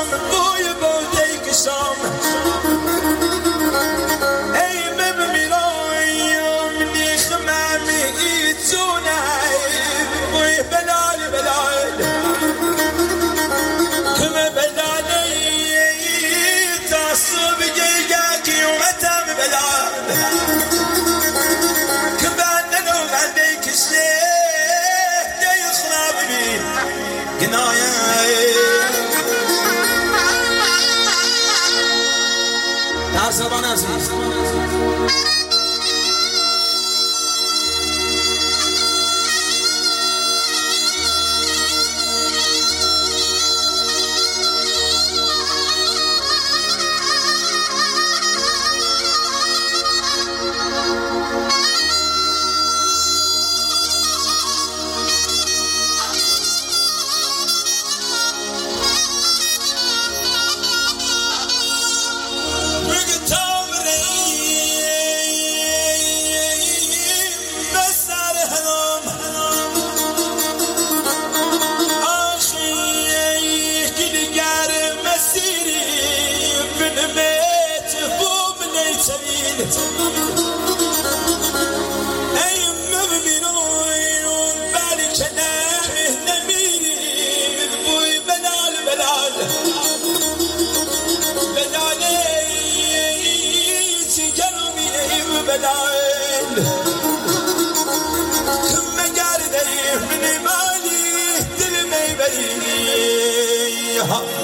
سام بوی بوده کشام ای بمیرایم نیخ ممی ایتونه بوی بلال بلال کم بلالی تا صبح گیگه قیومتم بلال که بندن و بنده کشه دی خراب بی گنایم در زبان عزیز بلال كم قاردي من مالي دل ما يبيني